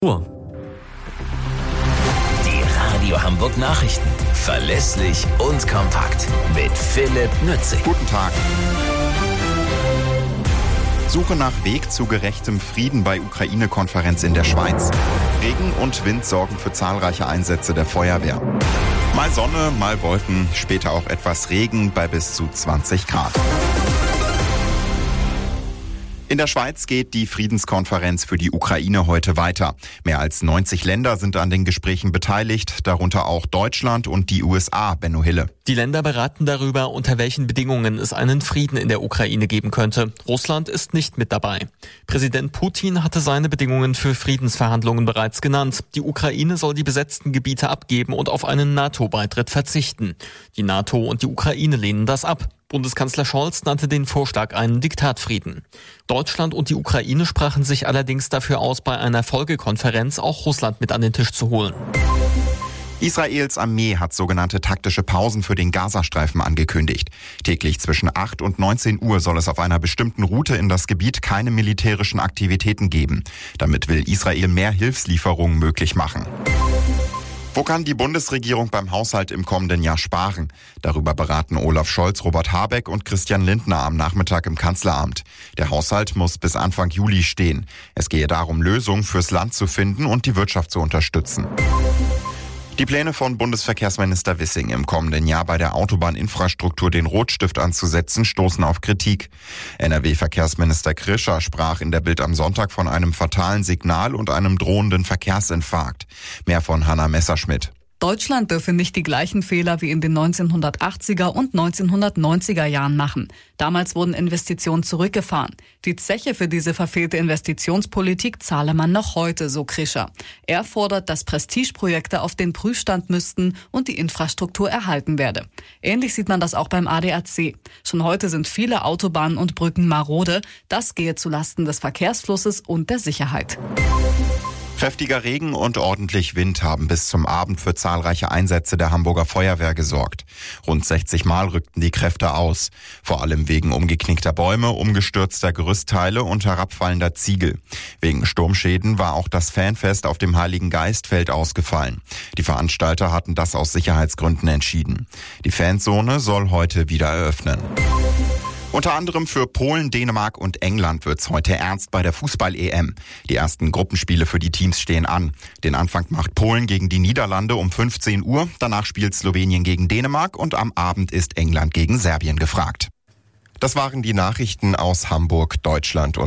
Uhr. Die Radio Hamburg Nachrichten. Verlässlich und kompakt. Mit Philipp Nützig. Guten Tag. Suche nach Weg zu gerechtem Frieden bei Ukraine-Konferenz in der Schweiz. Regen und Wind sorgen für zahlreiche Einsätze der Feuerwehr. Mal Sonne, mal Wolken, später auch etwas Regen bei bis zu 20 Grad. In der Schweiz geht die Friedenskonferenz für die Ukraine heute weiter. Mehr als 90 Länder sind an den Gesprächen beteiligt, darunter auch Deutschland und die USA, Benno Hille. Die Länder beraten darüber, unter welchen Bedingungen es einen Frieden in der Ukraine geben könnte. Russland ist nicht mit dabei. Präsident Putin hatte seine Bedingungen für Friedensverhandlungen bereits genannt. Die Ukraine soll die besetzten Gebiete abgeben und auf einen NATO-Beitritt verzichten. Die NATO und die Ukraine lehnen das ab. Bundeskanzler Scholz nannte den Vorschlag einen Diktatfrieden. Deutschland und die Ukraine sprachen sich allerdings dafür aus, bei einer Folgekonferenz auch Russland mit an den Tisch zu holen. Israels Armee hat sogenannte taktische Pausen für den Gazastreifen angekündigt. Täglich zwischen 8 und 19 Uhr soll es auf einer bestimmten Route in das Gebiet keine militärischen Aktivitäten geben. Damit will Israel mehr Hilfslieferungen möglich machen. Wo kann die Bundesregierung beim Haushalt im kommenden Jahr sparen? Darüber beraten Olaf Scholz, Robert Habeck und Christian Lindner am Nachmittag im Kanzleramt. Der Haushalt muss bis Anfang Juli stehen. Es gehe darum, Lösungen fürs Land zu finden und die Wirtschaft zu unterstützen. Die Pläne von Bundesverkehrsminister Wissing, im kommenden Jahr bei der Autobahninfrastruktur den Rotstift anzusetzen, stoßen auf Kritik. NRW-Verkehrsminister Krischer sprach in der Bild am Sonntag von einem fatalen Signal und einem drohenden Verkehrsinfarkt. Mehr von Hanna Messerschmidt. Deutschland dürfe nicht die gleichen Fehler wie in den 1980er und 1990er Jahren machen. Damals wurden Investitionen zurückgefahren. Die Zeche für diese verfehlte Investitionspolitik zahle man noch heute, so Krischer. Er fordert, dass Prestigeprojekte auf den Prüfstand müssten und die Infrastruktur erhalten werde. Ähnlich sieht man das auch beim ADAC. Schon heute sind viele Autobahnen und Brücken marode. Das gehe zulasten des Verkehrsflusses und der Sicherheit. Kräftiger Regen und ordentlich Wind haben bis zum Abend für zahlreiche Einsätze der Hamburger Feuerwehr gesorgt. Rund 60 Mal rückten die Kräfte aus. Vor allem wegen umgeknickter Bäume, umgestürzter Gerüstteile und herabfallender Ziegel. Wegen Sturmschäden war auch das Fanfest auf dem Heiligen Geistfeld ausgefallen. Die Veranstalter hatten das aus Sicherheitsgründen entschieden. Die Fanzone soll heute wieder eröffnen. Unter anderem für Polen, Dänemark und England wird's heute ernst bei der Fußball-EM. Die ersten Gruppenspiele für die Teams stehen an. Den Anfang macht Polen gegen die Niederlande um 15 Uhr. Danach spielt Slowenien gegen Dänemark und am Abend ist England gegen Serbien gefragt. Das waren die Nachrichten aus Hamburg, Deutschland und